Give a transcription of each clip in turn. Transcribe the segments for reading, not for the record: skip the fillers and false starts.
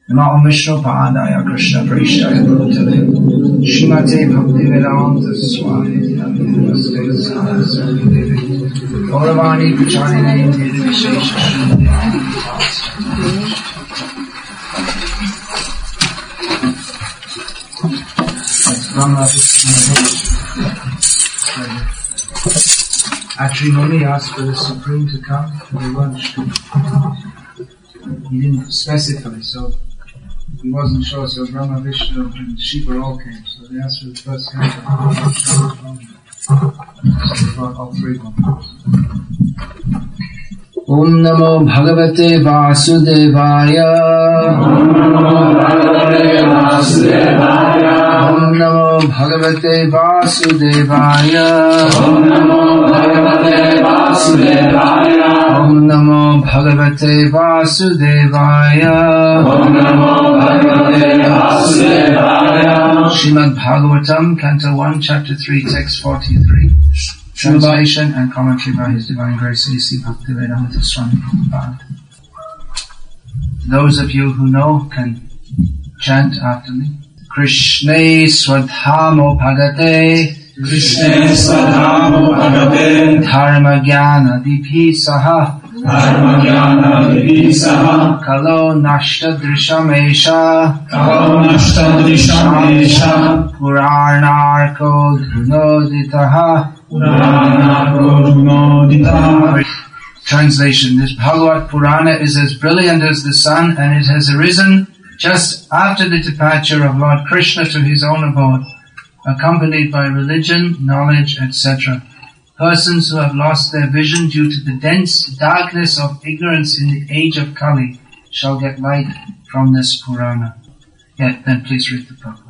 Namo Vishnu Padaya Krishna Prishaya Bhutale Shrimate Bhaktivedanta Swami Namaste Saraswati Devi Gauravani Pacharine Nirvishesha Actually, Muni asked for the Supreme to come for the lunch. He didn't specify, so he wasn't sure. So Brahma, Vishnu, and Shiva all came. So they asked for the first council. So they brought all three of them. Om Namo Bhagavate Vasudevaya. Om Namo Bhagavate Vasudevaya. Om Namo Bhagavate Vasudevaya. Om Namo Bhagavate Vasudevaya. Om Namo Bhagavate Vasudevaya. Om Namo Bhagavate Vasudevaya. Srimad Bhagavatam, Canto 1, Chapter 3, Text 43. Translation and commentary by His Divine Grace A.C. Bhaktivedanta Swami Prabhupada. Those of you who know can chant after me. Krishne Swadhamo Bhagate. Krishne Swadhamo Bhagate. Dharma Jnana Diphi Saha. Dharma Jnana Diphi Saha. Kalo Nashta Drishamesha. Kalo Nashta Drishamesha. Puranarko Dhunoditaha. Translation. This Bhagavad Purana is as brilliant as the sun, and it has arisen just after the departure of Lord Krishna to his own abode, accompanied by religion, knowledge, etc. Persons who have lost their vision due to the dense darkness of ignorance in the age of Kali shall get light from this Purana. Then please read the Prabhupada.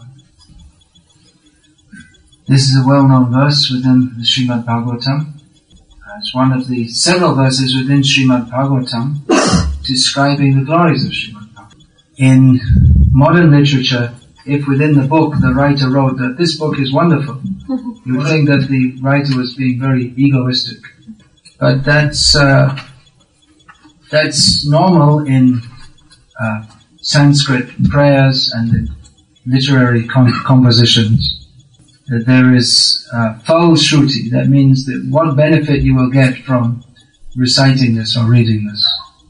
This is a well-known verse within the Srimad Bhagavatam. It's one of the several verses within Srimad Bhagavatam describing the glories of Srimad Bhagavatam. In modern literature, if within the book the writer wrote that this book is wonderful, you would think that the writer was being very egoistic. But that's normal in Sanskrit prayers and in literary compositions. That there is fal shruti, that means that what benefit you will get from reciting this or reading this.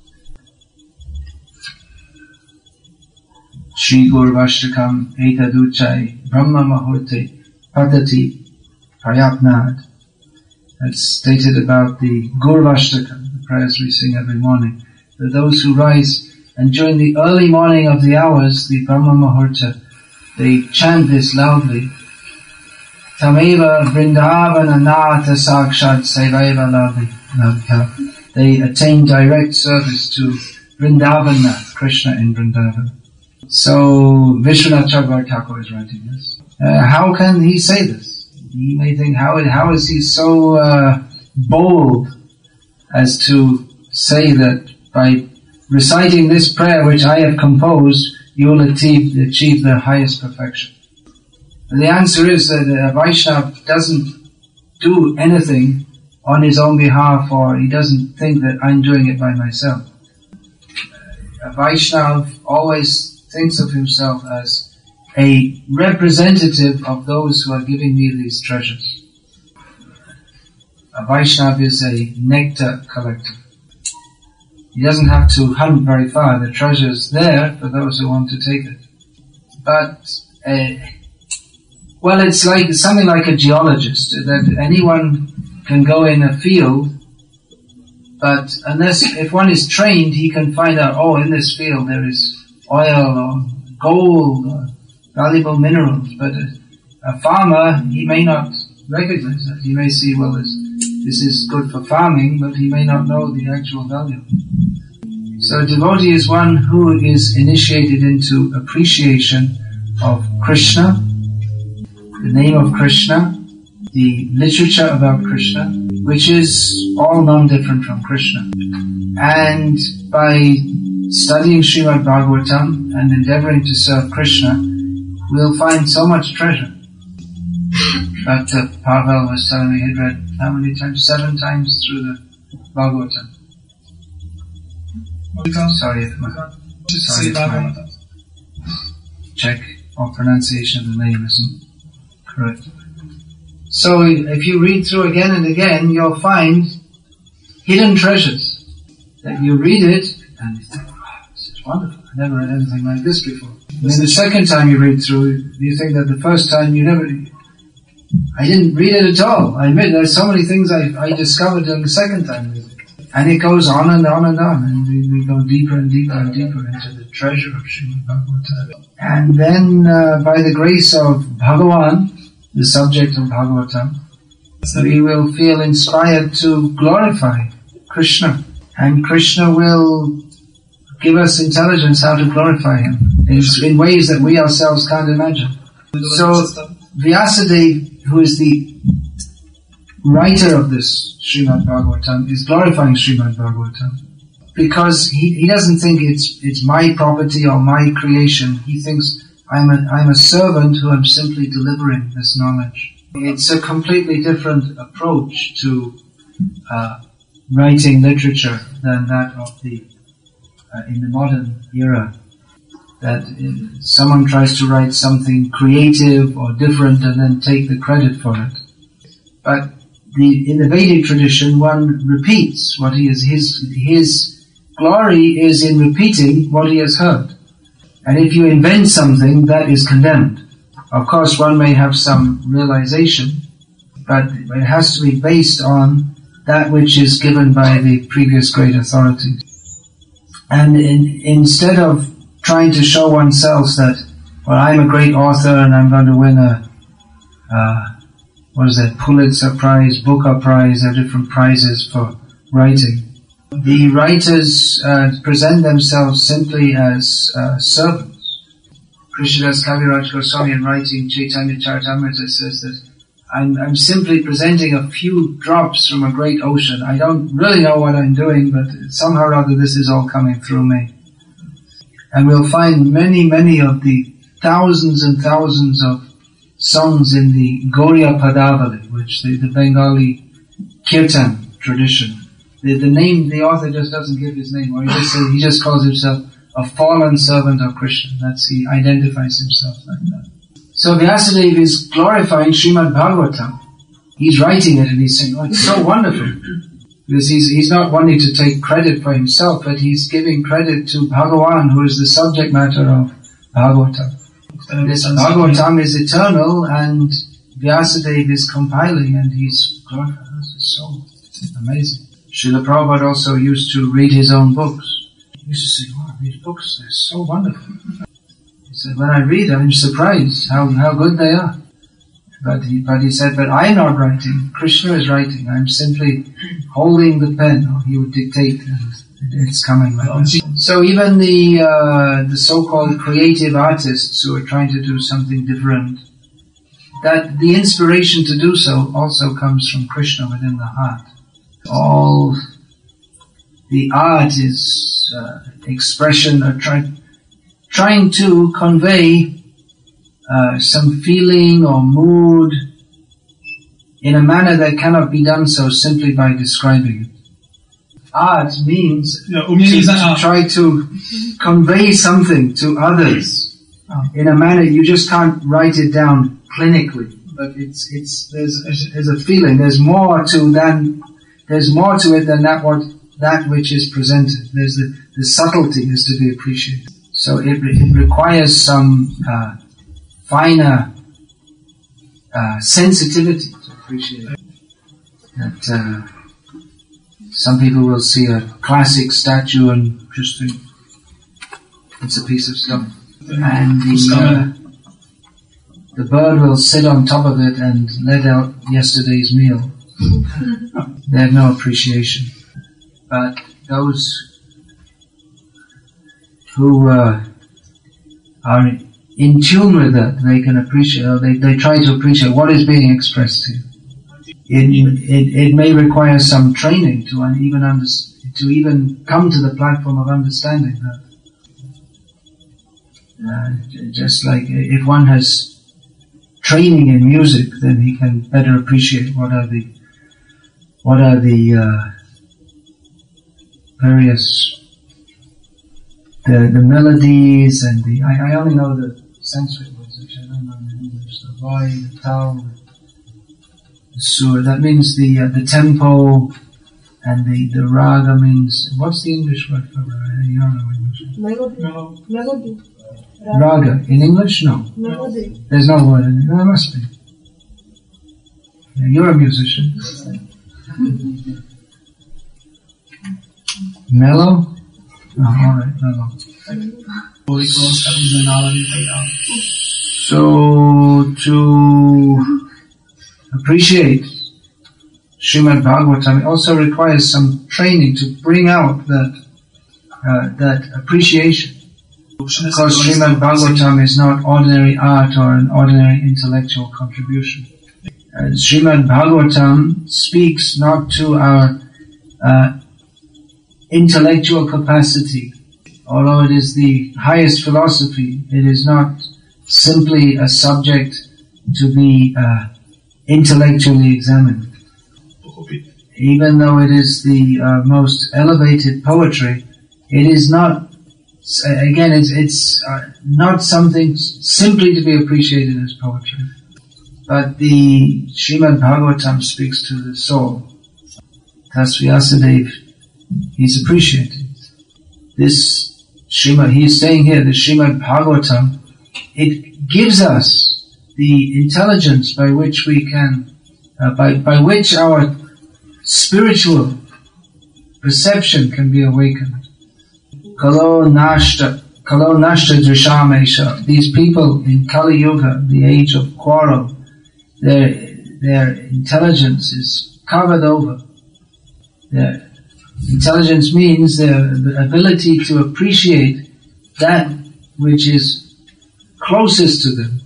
Shri Gurvashtakam Etaduchai Brahma Mahurte Padati Prayatnad. That's stated about the Gurvashtakam, the prayers we sing every morning. For those who rise and during the early morning of the hours, the Brahma Mahurta, they chant this loudly. Tameva Vrindavana Nata Sakshat Sevaiva Labhya. They attain direct service to Vrindavana, Krishna in Vrindavan. So Vishwanath Chakravarti Thakur is writing this. How can he say this? You may think, how is he so bold as to say that by reciting this prayer which I have composed, you will achieve the highest perfection? And the answer is that a Vaishnava doesn't do anything on his own behalf, or he doesn't think that I'm doing it by myself. A Vaishnava always thinks of himself as a representative of those who are giving me these treasures. A Vaishnava is a nectar collector. He doesn't have to hunt very far. The treasure is there for those who want to take it. But it's like something like a geologist, that anyone can go in a field, but if one is trained, he can find out, in this field there is oil or gold or valuable minerals. But a farmer, he may not recognize that. He may see, this is good for farming, but he may not know the actual value. So a devotee is one who is initiated into appreciation of Krishna, the name of Krishna, the literature about Krishna, which is all non-different from Krishna. And by studying Srimad Bhagavatam and endeavoring to serve Krishna, we'll find so much treasure. Dr. Pavel was telling me he'd read how many times? 7 times through the Bhagavatam. Sorry if my check or pronunciation of the name isn't correct. So if you read through again and again, you'll find hidden treasures. That you read it and you think, wow, this is wonderful. I never read anything like this before. And then the second time you read through, you think that the first time I didn't read it at all. I admit there's so many things I discovered on the second time reading. And it goes on and on and on, and we go deeper and deeper and deeper into the treasure of Srimad Bhagavatam. And then, by the grace of Bhagavan, the subject of Bhagavatam, we will feel inspired to glorify Krishna. And Krishna will give us intelligence how to glorify Him in ways that we ourselves can't imagine. So, Vyasadeva, who is the writer of this Srimad Bhagavatam, is glorifying Srimad Bhagavatam because he doesn't think it's my property or my creation. He thinks I'm a servant who am simply delivering this knowledge. It's a completely different approach to writing literature than that of in the modern era. That someone tries to write something creative or different and then take the credit for it. But in the Vedic tradition, one repeats what he is. His glory is in repeating what he has heard. And if you invent something, that is condemned. Of course, one may have some realization, but it has to be based on that which is given by the previous great authorities. And instead of trying to show oneself that, well, I'm a great author and I'm going to win Pulitzer Prize, Booker Prize, there are different prizes for writing. The writers present themselves simply as servants. Krishnadas Kaviraj Goswami, in writing Chaitanya Charitamrita, says that I'm simply presenting a few drops from a great ocean. I don't really know what I'm doing, but somehow or other this is all coming through me. And we'll find many, many of the thousands and thousands of songs in the Gauriya Padavali, which the Bengali Kirtan tradition. The author just doesn't give his name, or he just calls himself a fallen servant of Krishna. He identifies himself like that. So Vyasadeva is glorifying Srimad Bhagavatam. He's writing it and he's saying, oh, it's so wonderful. Because he's not wanting to take credit for himself, but he's giving credit to Bhagavan, who is the subject matter of Bhagavatam. This Bhagavatam is eternal, and Vyasadeva is compiling, and he's glorifying. This is so amazing. Srila Prabhupada also used to read his own books. He used to say, wow, these books, they're so wonderful. He said, when I read them, I'm surprised how good they are. But he said, but I'm not writing. Krishna is writing. I'm simply holding the pen, or he would dictate, and it's coming like that. So even the so-called creative artists who are trying to do something different, that the inspiration to do so also comes from Krishna within the heart. All the art is expression, or trying to convey some feeling or mood in a manner that cannot be done so simply by describing it. Art means to try to convey something to others in a manner you just can't write it down clinically. But there's a feeling. There's more to it than that which is presented. There's the subtlety is to be appreciated. So it requires some finer sensitivity to appreciate it. That some people will see a classic statue and just think it's a piece of stone, and the bird will sit on top of it and let out yesterday's meal. They have no appreciation. But those who are in tune with that, they can appreciate, or they try to appreciate what is being expressed here. It may require some training to even come to the platform of understanding that. Just like if one has training in music, then he can better appreciate what are the various the melodies and I only know the Sanskrit words which I don't know in English. The Vai, the Tau, the Sur. That means the tempo, and the Raga means, what's the English word for Raga? You don't know English. Melody. Raga. In English? No. Melody. There's no word in it. There must be. Yeah, you're a musician. Mellow? Oh, alright, mellow. So, to appreciate Srimad Bhagavatam, it also requires some training to bring out that appreciation. Because Srimad Bhagavatam is not ordinary art or an ordinary intellectual contribution. Srimad Bhagavatam speaks not to our intellectual capacity. Although it is the highest philosophy, it is not simply a subject to be intellectually examined. Even though it is the most elevated poetry, it is not, again, it's not something simply to be appreciated as poetry. But the Srimad Bhagavatam speaks to the soul. Thus Vyasadeva, he's appreciating this Srimad, he is saying here, the Srimad Bhagavatam, it gives us the intelligence by which we can, by which our spiritual perception can be awakened. Kalo nashta drishamesha. These people in Kali Yuga, the age of quarrel, their intelligence is covered over. Their intelligence means their ability to appreciate that which is closest to them.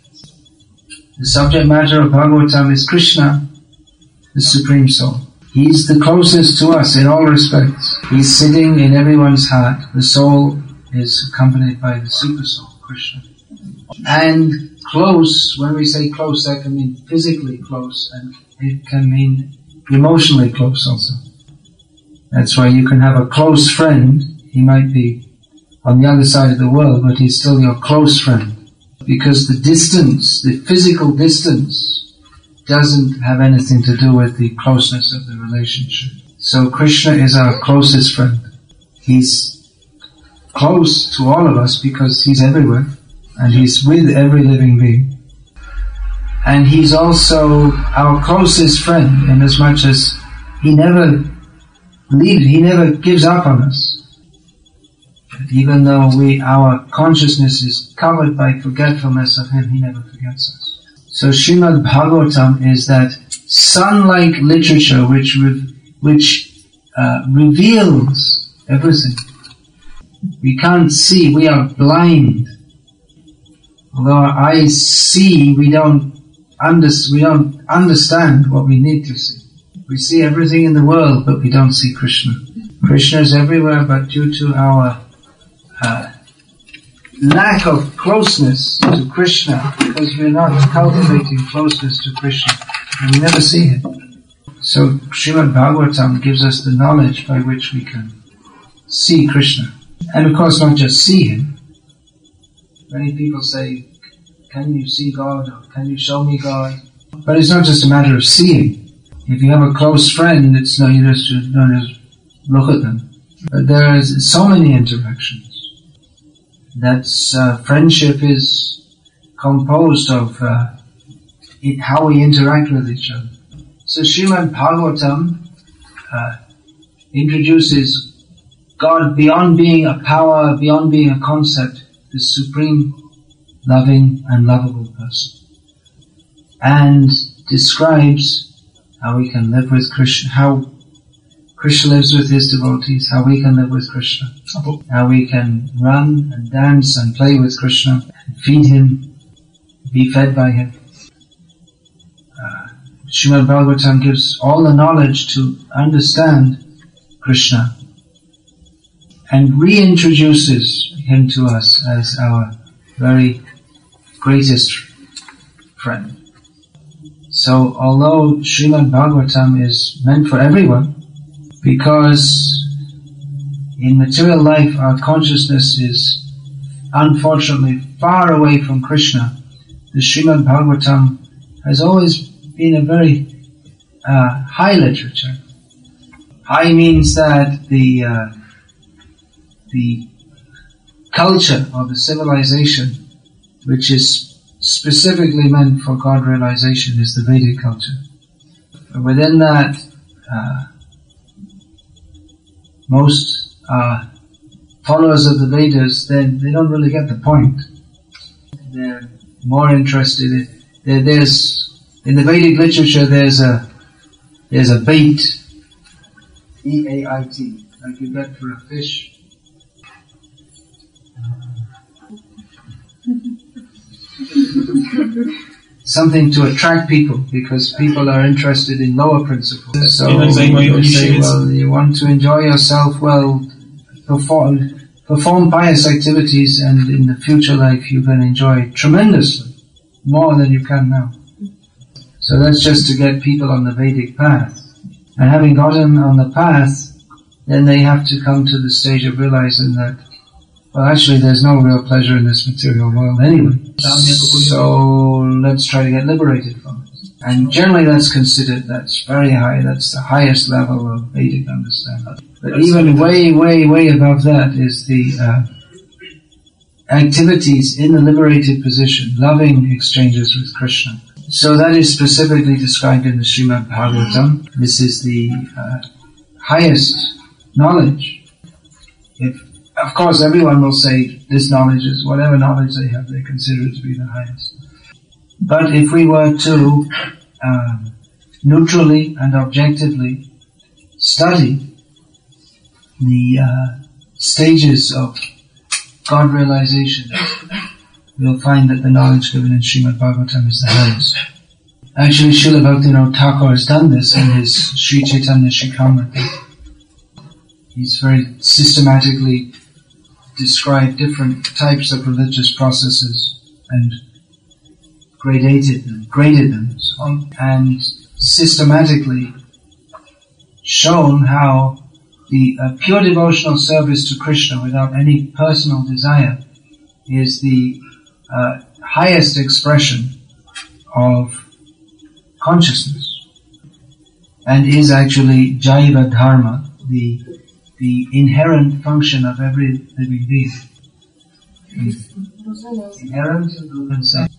The subject matter of Bhagavatam is Krishna, the Supreme Soul. He's the closest to us in all respects. He's sitting in everyone's heart. The soul is accompanied by the Super Soul, Krishna. And close, when we say close, that can mean physically close, and it can mean emotionally close also. That's why you can have a close friend. He might be on the other side of the world, but he's still your close friend. Because the distance, the physical distance, doesn't have anything to do with the closeness of the relationship. So Krishna is our closest friend. He's close to all of us because he's everywhere, and he's with every living being. And he's also our closest friend in as much as he never gives up on us. But even though our consciousness is covered by forgetfulness of him, he never forgets us. So Srimad Bhagavatam is that sun-like literature which reveals everything. We can't see, we are blind. Although our eyes see, we don't understand what we need to see. We see everything in the world, but we don't see Krishna. Krishna is everywhere, but due to our lack of closeness to Krishna, because we're not cultivating closeness to Krishna, and we never see him. So Srimad Bhagavatam gives us the knowledge by which we can see Krishna. And of course not just see him. Many people say, can you see God, or can you show me God? But it's not just a matter of seeing. If you have a close friend, it's not, you just look at them. But there is so many interactions. That's friendship is composed of how we interact with each other. So Srimad Bhagavatam introduces God beyond being a power, beyond being a concept, the supreme, loving and lovable person, and describes how we can live with Krishna, how Krishna lives with his devotees, how we can live with Krishna, how we can run and dance and play with Krishna, and feed him, be fed by him. Srimad Bhagavatam gives all the knowledge to understand Krishna and reintroduces him to us as our very greatest friend. So although Srimad Bhagavatam is meant for everyone, because in material life our consciousness is unfortunately far away from Krishna, the Srimad Bhagavatam has always been a very high literature. High means that the culture or the civilization which is specifically meant for God realization is the Vedic culture. Within that, most followers of the Vedas, they don't really get the point. They're more interested in, in the Vedic literature there's a bait, E-A-I-T, like you get for a fish. Something to attract people, because people are interested in lower principles. So you say, well, you want to enjoy yourself, well, perform pious activities, and in the future life you can enjoy tremendously, more than you can now. So that's just to get people on the Vedic path. And having gotten on the path, then they have to come to the stage of realizing that, well, actually there's no real pleasure in this material world anyway. So let's try to get liberated from it. And generally that's considered, that's very high, that's the highest level of Vedic understanding. But even way, way, way above that is the activities in the liberated position, loving exchanges with Krishna. So that is specifically described in the Srimad Bhagavatam. This is the highest knowledge. Of course, everyone will say this knowledge is, whatever knowledge they have, they consider it to be the highest. But if we were to neutrally and objectively study the stages of God realization, we'll find that the knowledge given in Srimad Bhagavatam is the highest. Actually, Srila Bhaktivinoda Thakur has done this in his Sri Chaitanya Shikshamrita. He's very systematically described different types of religious processes and graded them, and systematically shown how the pure devotional service to Krishna without any personal desire is the highest expression of consciousness, and is actually Jaiva Dharma, the inherent function of every living being. Inherent consent.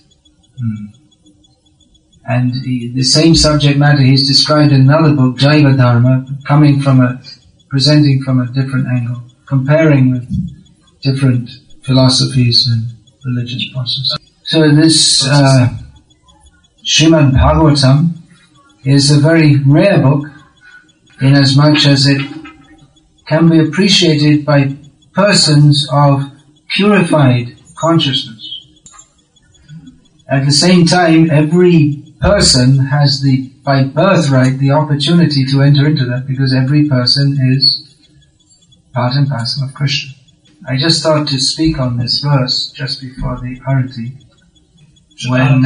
And the same subject matter he's described in another book, Jaiva Dharma, presenting from a different angle, comparing with different philosophies and religious processes. So this Srimad Bhagavatam is a very rare book, inasmuch as it can be appreciated by persons of purified consciousness. At the same time, every person has by birthright, the opportunity to enter into that, because every person is part and parcel of Krishna. I just thought to speak on this verse just before the Arati, when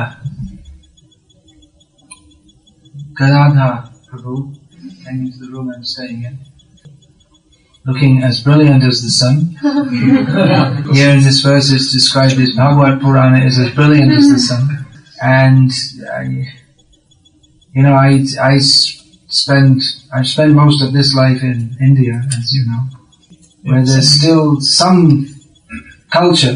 Gadadhar Prabhu came into the room I'm staying in, looking as brilliant as the sun. Here in this verse it's described as Bhagavad Purana is as brilliant as the sun. And I've spent most of this life in India, as you know, where there's still some culture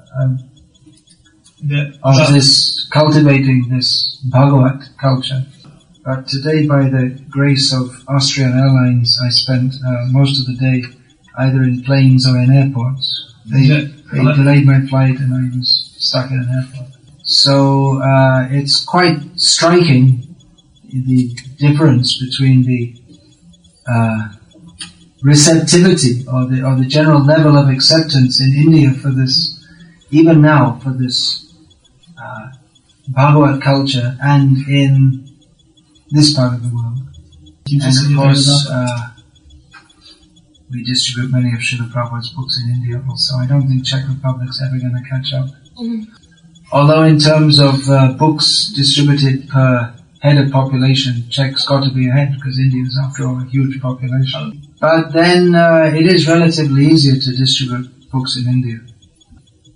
of this, cultivating this Bhagavad culture. But today, by the grace of Austrian Airlines, I spent most of the day either in planes or in airports. They delayed my flight and I was stuck in an airport. So it's quite striking, the difference between the receptivity or the general level of acceptance in India for this, even now, for this Bhagavad culture, and in this part of the world. And of course, we distribute many of Srila Prabhupada's books in India also. I don't think Czech Republic's ever going to catch up. Although in terms of books distributed per head of population, Czech's got to be ahead, because India is after all a huge population. But then it is relatively easier to distribute books in India.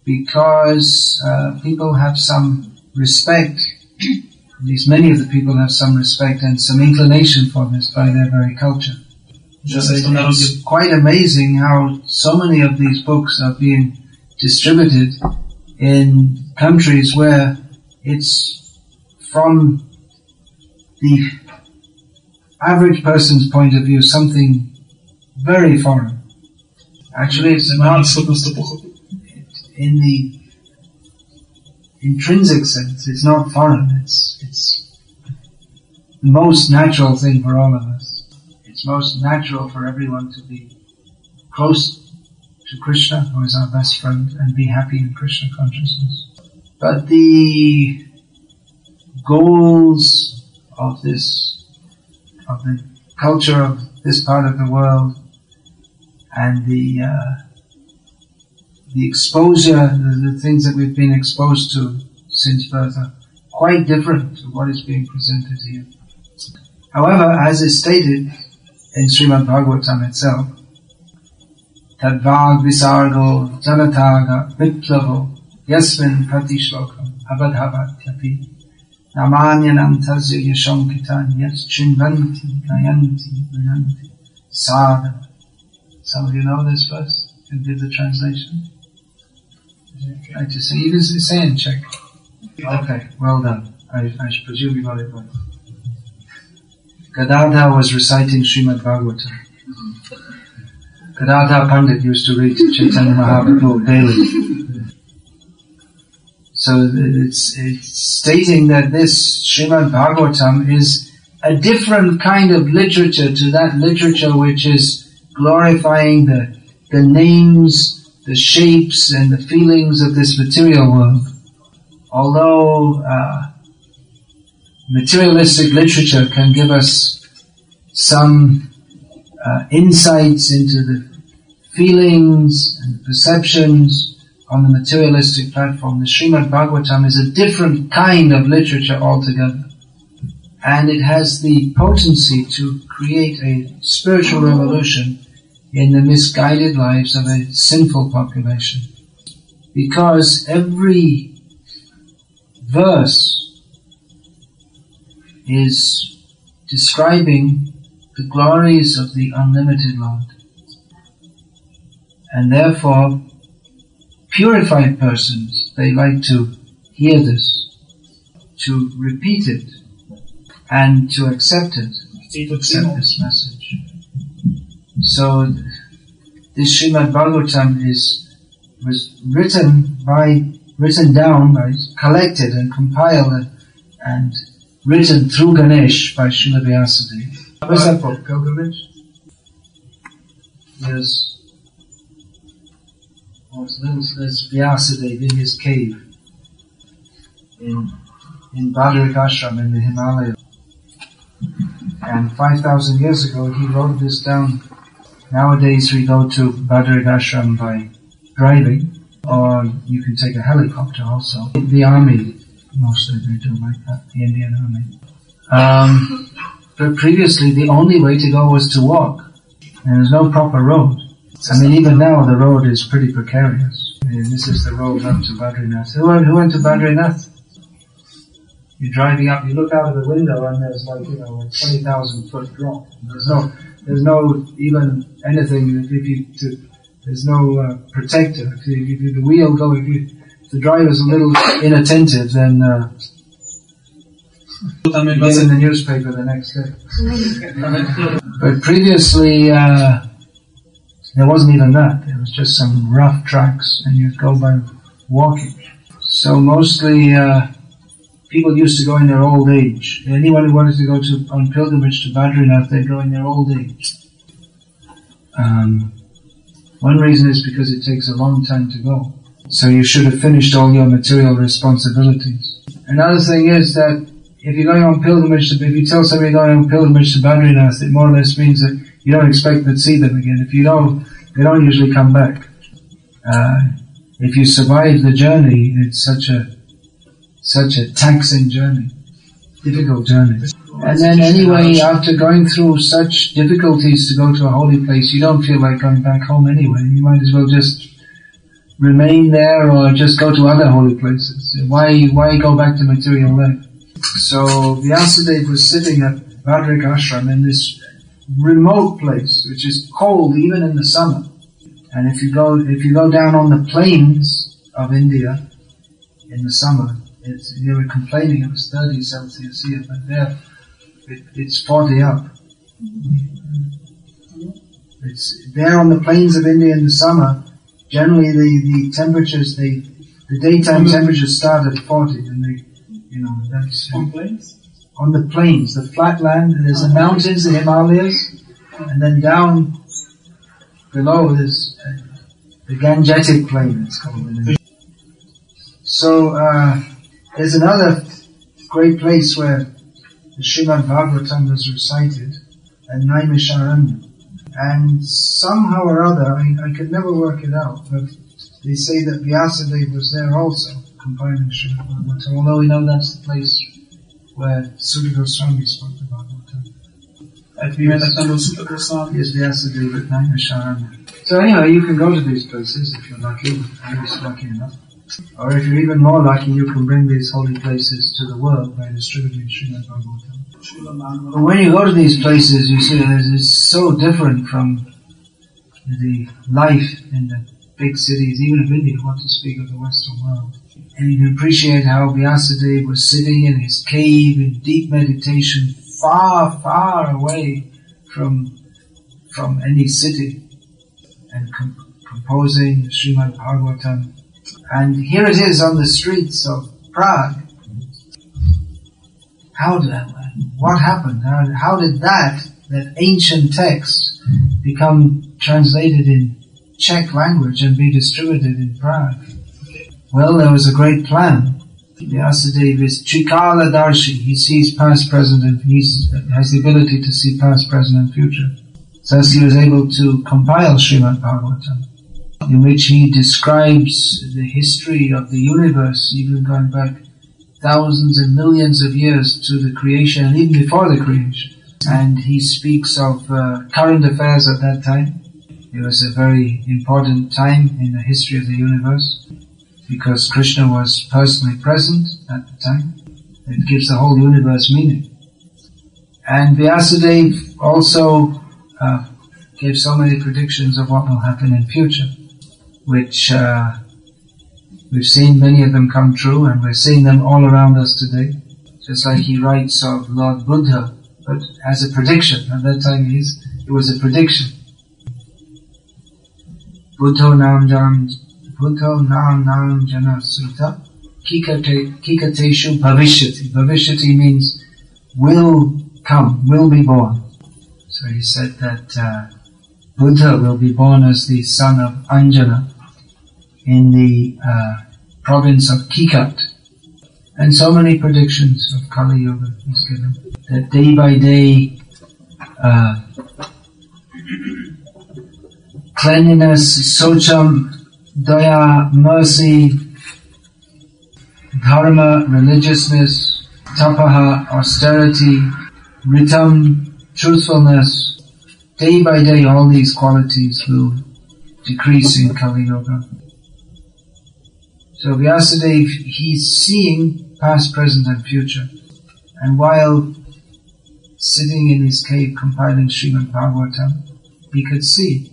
because people have some respect, at least many of the people have some respect and some inclination for this by their very culture. It's quite amazing how so many of these books are being distributed in countries where it's from the average person's point of view something very foreign. Actually, it's not in the intrinsic sense. It's not foreign. It's the most natural thing for all of us. It's most natural for everyone to be close to Krishna, who is our best friend, and be happy in Krishna consciousness. But the goals of the culture of this part of the world, and the exposure, the things that we've been exposed to since birth are quite different to what is being presented here. However, as is stated in Srimad Bhagavatam itself, Tadvag Visargo Janataga Viplavo Yasmin Pratishlokam Abadhavatyapi Namanyanam Tazya Yashonkitan Yas Chinvanti Gayanti Sadhana. Some of you know this verse? Can give the translation? I just say, you can say in Czech. Okay, well done. I presume you got it right. Gadadhar was reciting Srimad Bhagavatam. Gadadhar Pandit used to read Chaitanya Mahaprabhu daily. So it's stating that this Srimad Bhagavatam is a different kind of literature to that literature which is glorifying the names, the shapes and the feelings of this material world. Although materialistic literature can give us some insights into the feelings and perceptions on the materialistic platform, the Srimad Bhagavatam is a different kind of literature altogether. And it has the potency to create a spiritual revolution in the misguided lives of a sinful population. Because every verse is describing the glories of the unlimited Lord. And therefore, purified persons, they like to hear this, to repeat it, and to accept it, accept this message. So, this Srimad Bhagavatam was written down, collected and compiled and written through Ganesh by Srila Vyasadeva. What's that for? Pilgrimage? There's Vyasadeva in his cave in Badrik Ashram in the Himalayas. And 5,000 years ago he wrote this down. Nowadays we go to Badrik Ashram by driving, or you can take a helicopter also. The army, mostly they do like that, the Indian army. But previously the only way to go was to walk, and there's no proper road. I mean, even now the road is pretty precarious. And this is the road up to Badrinath. Who went to Badrinath? You're driving up, you look out of the window and there's like, a 20,000 foot drop. There's no even anything, there's no protector. If the wheel if the driver's a little inattentive, then it's in the newspaper the next day. But previously, there wasn't even that. There was just some rough tracks and you'd go by walking. So mostly, people used to go in their old age. Anyone who wanted to go on pilgrimage to Badrinath, they'd go in their old age. One reason is because it takes a long time to go. So you should have finished all your material responsibilities. Another thing is that if you're going on pilgrimage, if you tell somebody you're going on pilgrimage to Badrinath, it more or less means that you don't expect to see them again. If you don't, they don't usually come back. If you survive the journey, it's such a taxing journey, difficult journey. And then anyway, after going through such difficulties to go to a holy place, you don't feel like going back home anyway. You might as well just remain there or just go to other holy places? Why go back to material life? So Vyasadeva was sitting at Badrik Ashram in this remote place, which is cold even in the summer. And if you go down on the plains of India in the summer, they were complaining it was 30 Celsius here, but there it's 40 up. It's there on the plains of India in the summer. Generally, the temperatures, the daytime temperatures start at 40, and that's On planes? on the plains, the flat land. There's the mountains, the Himalayas, and then down below there's the Gangetic Plain. It's called. So there's another great place where the Srimad Bhagavatam was recited, and Naimisharanya. And somehow or other, I could never work it out, but they say that Vyasadeva was there also, compiling Srimad Bhagavatam, although we know that's the place where Sutta Goswami spoke the Bhagavatam. At Vivekananda Sutta Goswami. Yes, Vyasadeva at Naimisharanya. So anyway, you can go to these places if you're lucky, I was lucky enough. Or if you're even more lucky, you can bring these holy places to the world by distributing Srimad Bhagavatam. But when you go to these places, you see it's so different from the life in the big cities, even of India, what to speak of the Western world. And you can appreciate how Vyasadeva was sitting in his cave in deep meditation, far, far away from any city, and composing the Srimad Bhagavatam. And here it is on the streets of Prague. What happened? How did that ancient text become translated in Czech language and be distributed in Prague? Well, there was a great plan. Vyasadeva is Trikala Darshi. He sees past, present, and he has the ability to see past, present, and future. Thus he was able to compile Srimad Bhagavatam, in which he describes the history of the universe, even going back thousands and millions of years to the creation, and even before the creation. And he speaks of current affairs at that time. It was a very important time in the history of the universe, because Krishna was personally present at the time. It gives the whole universe meaning. And Vyasadeva also gave so many predictions of what will happen in future, which we've seen many of them come true, and we're seeing them all around us today. Just like he writes of Lord Buddha, but as a prediction. At that time it was a prediction. Buddho nam jana sutta kikateshu bhavishyati. Bhavishyati means will come, will be born. So he said that Buddha will be born as the son of Anjana in the province of Kikat. And so many predictions of Kali Yuga he's given, that day by day cleanliness, socham, daya, mercy, dharma, religiousness, tapaha, austerity, ritam, truthfulness, day by day all these qualities will decrease in Kali Yuga. So Vyasadeva, he's seeing past, present and future. And while sitting in his cave compiling Srimad Bhagavatam, he could see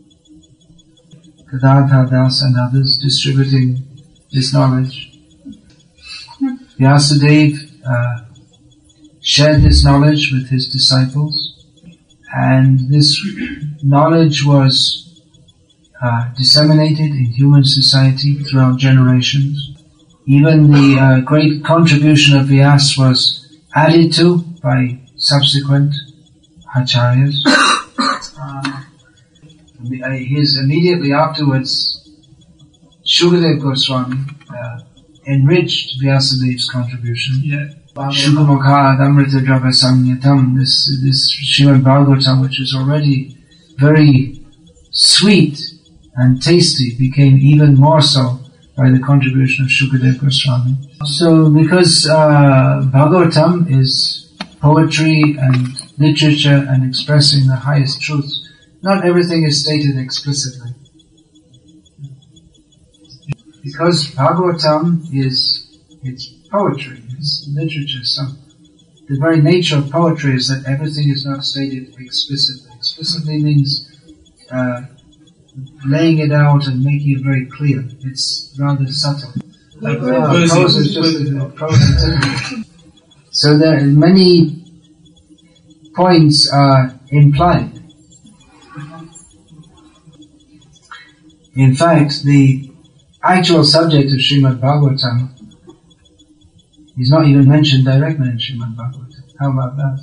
Gadadhar Das and others distributing this knowledge. Vyasadeva shared this knowledge with his disciples, and this knowledge was disseminated in human society throughout generations. Even the great contribution of Vyas was added to by subsequent acharyas. Immediately afterwards, Shukadeva Goswami enriched Vyasadeva's contribution. Shukamukha Adamrita Drava Samyatam, this Srimad Bhagavatam, which was already very sweet and tasty, became even more so by the contribution of Shukadeva Goswami. So because Bhagavatam is poetry and literature and expressing the highest truths, not everything is stated explicitly. because Bhagavatam it's poetry, it's literature, so the very nature of poetry is that everything is not stated explicitly. Explicitly means laying it out and making it very clear. It's rather subtle. Like Prose is just prose and technique. So there are many points are implied. In fact, the actual subject of Srimad Bhagavatam is not even mentioned directly in Srimad Bhagavatam. How about that?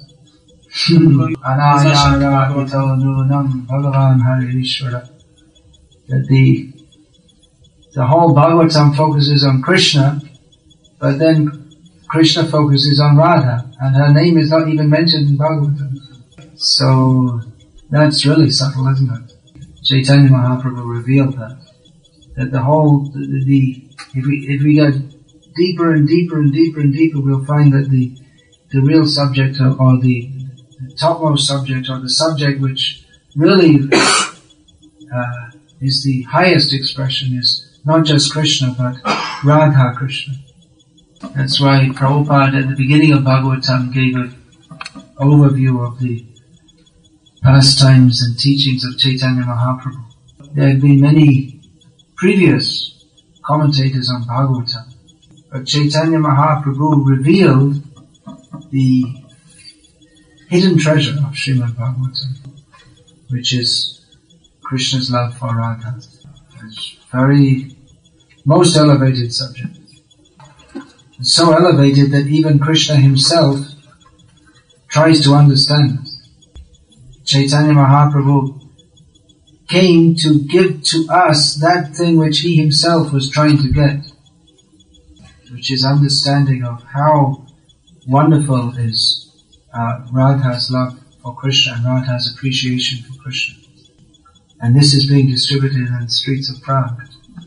Anayara ito nunam bhagavan harishvara. That the whole Bhagavatam focuses on Krishna, but then Krishna focuses on Radha, and her name is not even mentioned in Bhagavatam. So that's really subtle, isn't it? Chaitanya Mahaprabhu revealed that the whole, if we go deeper and deeper and deeper and deeper, we'll find that the real subject or the topmost subject or the subject which really is the highest expression is not just Krishna but Radha Krishna. That's why Prabhupada at the beginning of Bhagavatam gave an overview of the pastimes and teachings of Chaitanya Mahaprabhu. There have been many previous commentators on Bhagavatam, but Chaitanya Mahaprabhu revealed the hidden treasure of Srimad Bhagavatam, which is Krishna's love for Radha. It's most elevated subject. It's so elevated that even Krishna himself tries to understand it. Chaitanya Mahaprabhu came to give to us that thing which he himself was trying to get, which is understanding of how wonderful is Radha's love for Krishna and Radha's appreciation for Krishna. And this is being distributed in the streets of Prague.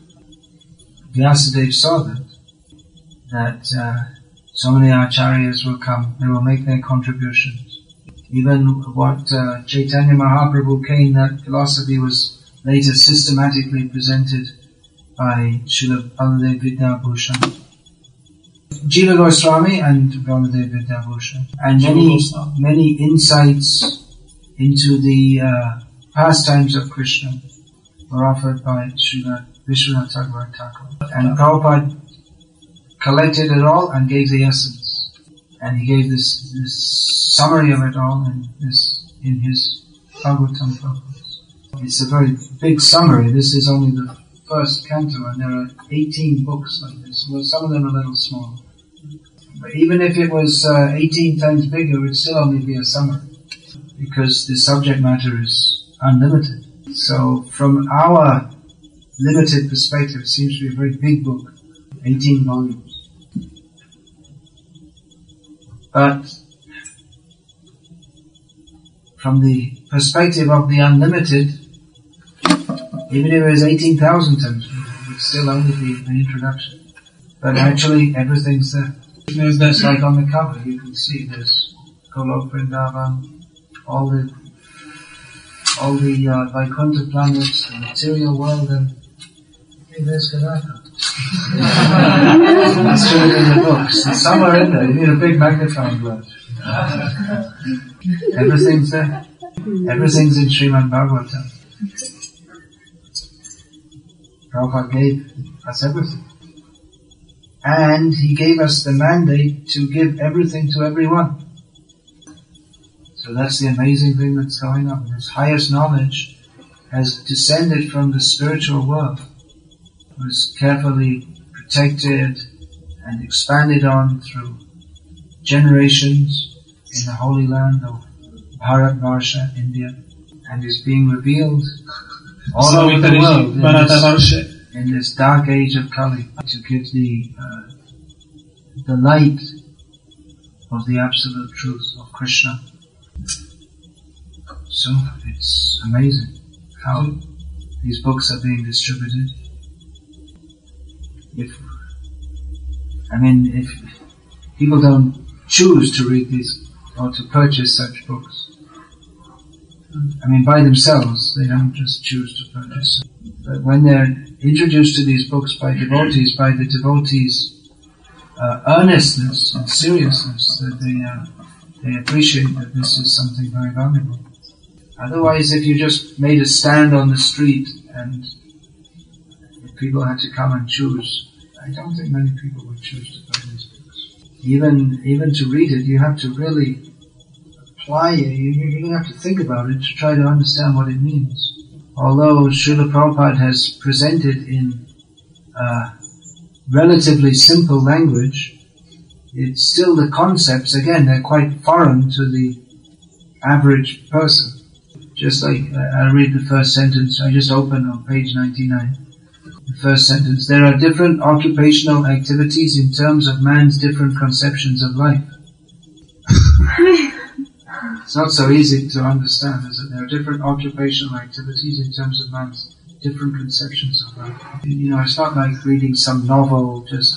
Vyasadeva saw that so many acharyas will come, they will make their contributions. Even what Chaitanya Mahaprabhu came, that philosophy was later systematically presented by Srila Baladev Vidyabhushan, Jiva Goswami and Baladev Vidyabhushan, and many insights into the pastimes of Krishna were offered by Srila Vishwanath Thakur. And Prabhupada collected it all and gave the essence. And he gave this summary of it all in his Bhagavatam Prabhupada. It's a very big summary. This is only the first canto, and there are 18 books like this. Well, some of them are a little small. But even if it was 18 times bigger, it would still only be a summary, because the subject matter is unlimited. So from our limited perspective, it seems to be a very big book, 18 volumes. But from the perspective of the unlimited, even if it was 18,000 times, it would still only be the introduction. But actually, everything's there. It's like on the cover, you can see there's Golok Vrindavan, all the Vaikuntha planets, the material world, and hey, there's Gadaka. It's written in the books. It's somewhere in there. You need a big magnifying glass. Everything's there. Everything's in Srimad Bhagavatam. Prabhupada gave us everything. And he gave us the mandate to give everything to everyone. So that's the amazing thing that's going on. This highest knowledge has descended from the spiritual world. It was carefully protected and expanded on through generations in the holy land of Bharatvarsha, India, and is being revealed all over the world in this dark age of Kali, to give the light of the absolute truth of Krishna. So it's amazing how these books are being distributed. If people don't choose to read these or to purchase such books, by themselves, they don't just choose to purchase them. But when they're introduced to these books by the devotees' earnestness and seriousness, that they appreciate that this is something very valuable. Otherwise, if you just made a stand on the street and if people had to come and choose, I don't think many people would choose to buy these books. Even to read it, you have to really apply it. You have to think about it to try to understand what it means. Although Srila Prabhupada has presented in relatively simple language, it's still the concepts, again, they're quite foreign to the average person. Just like, I read the first sentence, I just opened on page 99. The first sentence, there are different occupational activities in terms of man's different conceptions of life. It's not so easy to understand, is it? There are different occupational activities in terms of man's different conceptions of life. It's not like reading some novel just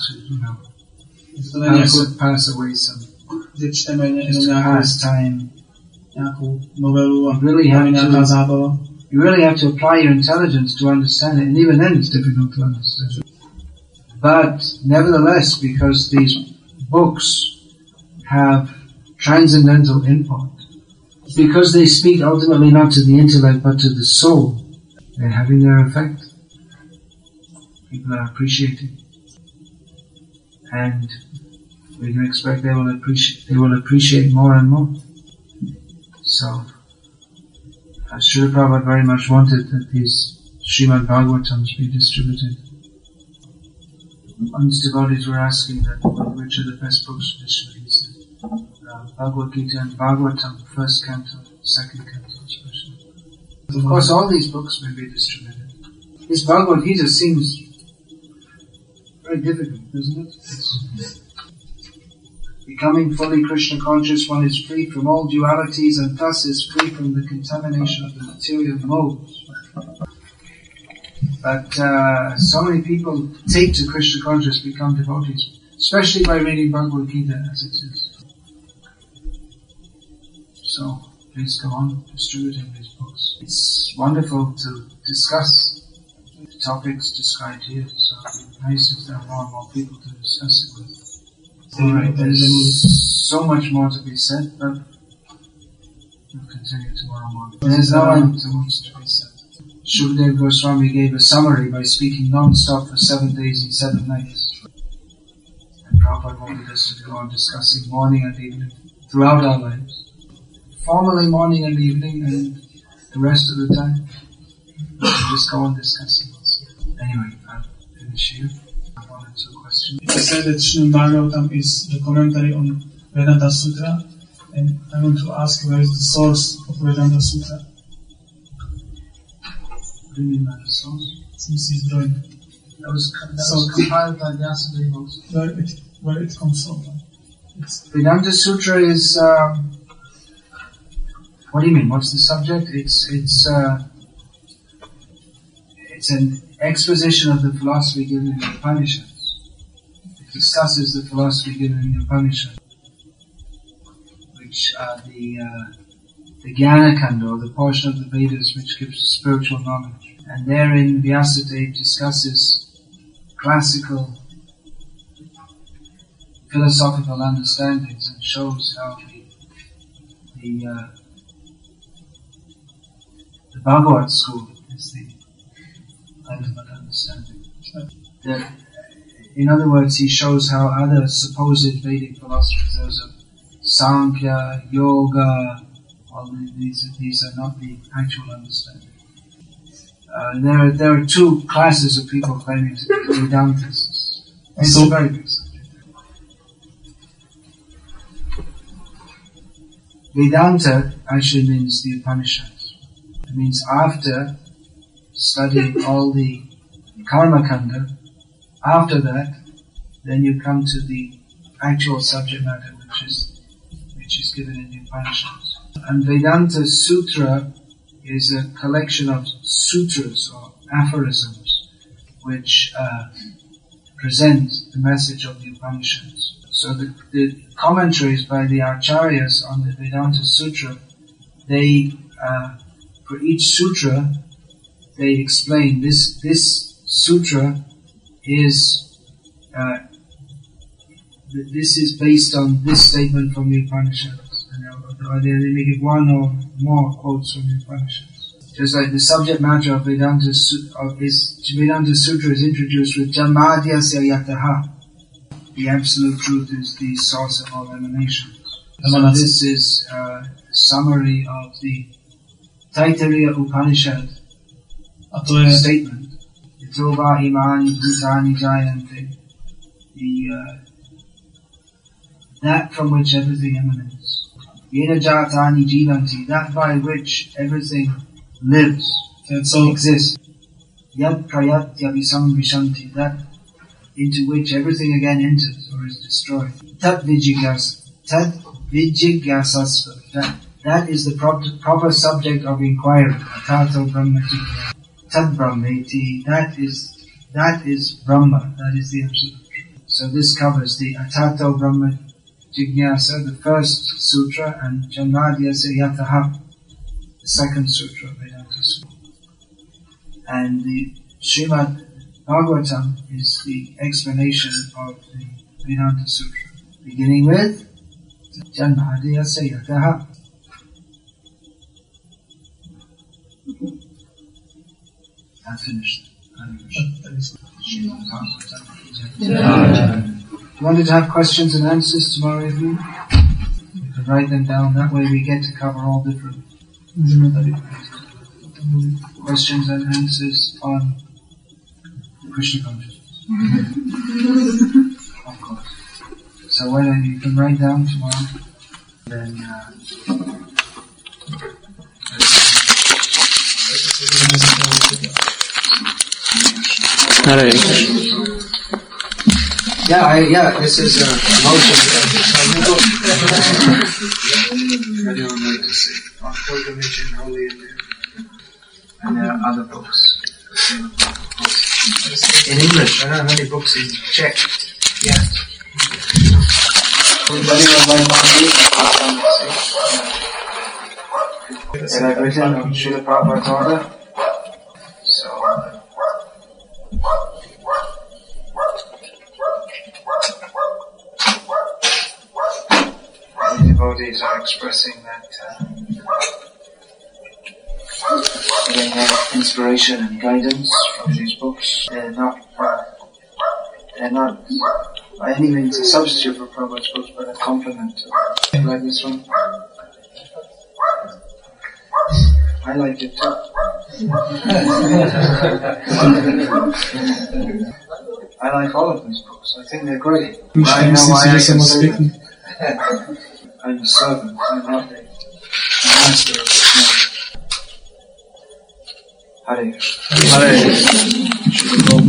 to, pass away some, just to pass time. You really have to apply your intelligence to understand it, and even then it's difficult to understand. But nevertheless, because these books have transcendental import, because they speak ultimately not to the intellect but to the soul, they're having their effect. People are appreciating, and we can expect they will appreciate more and more. So, Srila Prabhupada very much wanted that these Srimad Bhagavatams be distributed. Once devotees were asking that which are the best books to distribute, he said, Bhagavad Gita and Bhagavatam, first canto, second canto especially. Of course, all these books may be distributed. This Bhagavad Gita seems very difficult, doesn't it? Becoming fully Krishna conscious, one is free from all dualities and thus is free from the contamination of the material modes. But so many people take to Krishna conscious, become devotees, especially by reading Bhagavad Gita as it is. So please go on distributing these books. It's wonderful to discuss the topics described here, so it would be nice if there are more and more people to discuss it with. Alright, there's so much more to be said, but we'll continue tomorrow morning. There's no end to what's to be said. Shukadeva Goswami gave a summary by speaking non-stop for 7 days and 7 nights. And Prabhupada wanted us to go on discussing morning and evening throughout our lives. Formally morning and evening, and the rest of the time, we'll just go on discussing. Anyway, I'll finish here. I said that Srimad Bhagavatam is the commentary on Vedanta Sutra, and I want to ask where is the source of Vedanta Sutra? What do you mean by the source? Since he's drawing. That was compiled by Vyasadeva. Where it comes from? Vedanta Sutra is, what do you mean? What's the subject? It's an exposition of the philosophy given in the Upanishads. It discusses the philosophy given in the Upanishads, which are the Jnana Kanda, or the portion of the Vedas which gives spiritual knowledge. And therein Vyasadeva discusses classical philosophical understandings and shows how the Bhagavad school is the ultimate understanding. In other words, he shows how other supposed Vedic philosophers, those of Sankhya, Yoga, all these are not the actual understanding. There are two classes of people claiming to be Vedantists. It's a very big subject. Vedanta actually means the Upanishads. It means after studying all the Karma Kanda, after that, then you come to the actual subject matter, which is given in the Upanishads. And Vedanta Sutra is a collection of sutras or aphorisms which present the message of the Upanishads. So the commentaries by the Acharyas on the Vedanta Sutra, they for each sutra they explain this sutra is this is based on this statement from the Upanishads, or they make it one or more quotes from the Upanishads. Just like the subject matter of Vedanta Sutra is introduced with Jamadhyasya Yataha. The absolute truth is the source of all emanations. So this is a summary of the Taittiriya Upanishad statement. Itova imani bhutani jayante. That from which everything emanates. Yena jatani jivanti. That by which everything lives, exists. Yad prayatya visam vishanti. That into which everything again enters or is destroyed. Tat vijigyasasva. That is the proper subject of inquiry. Atato brahmati. Tad brahmeti. That is Brahma. That is the absolute truth. So this covers the Atato Brahma Jignasa, the first sutra, and Jamadhyasya Yataha, the second sutra of Vedanta Sutra. And the Srimad Bhagavatam is the explanation of the Vedanta Sutra, beginning with Jamadhyasya Yataha. I finished. You wanted to have questions and answers tomorrow evening? You can write them down. That way we get to cover all different questions and answers on Krishna consciousness. Of course. So why don't you can write down tomorrow, then this is a motion. I don't like to say. On pilgrimage in Holy India. And there are other books. In English, I don't have any books in Czech yet. And I've written on Srila Prabhupada's order. Devotees are expressing that they have inspiration and guidance from these books. They're not by any means a substitute for Prabhupada's books, but a complement to like this one. I like it too. I like all of these books. I think they're great. I know why I can say that. I'm a servant, I'm not the master of this man. Hare Krishna.